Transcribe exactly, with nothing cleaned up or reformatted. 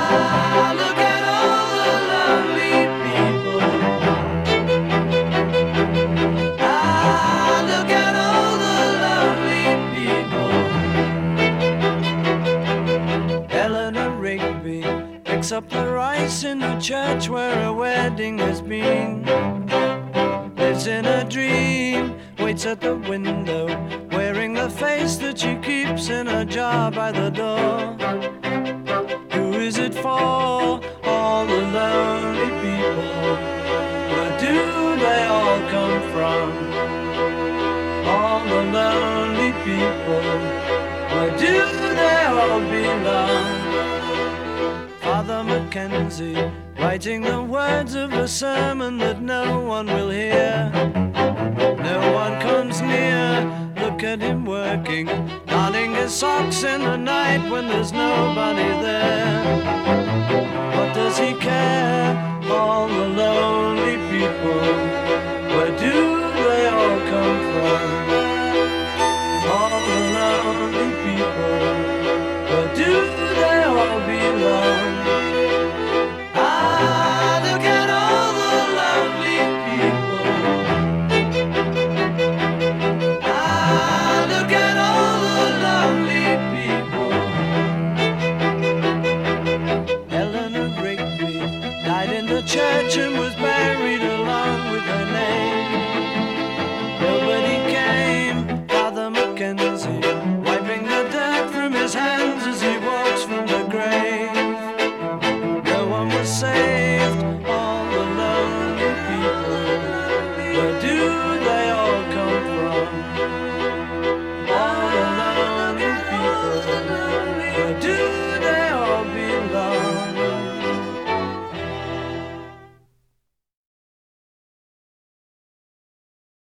Ah, look at all the lonely people. Ah, look at all the lonely people. Eleanor Rigby picks up the rice in the church where a wedding has been. Lives in a dream, waits at the window, wearing the face that she keeps in a jar by the door. Who is it for? All the lonely people. Where do they all come from? All the lonely people. Where do they all belong? Father Mackenzie, writing the words of a sermon that no one will hear. No one comes near. Look at him working, darning his socks in the night when there's nobody there.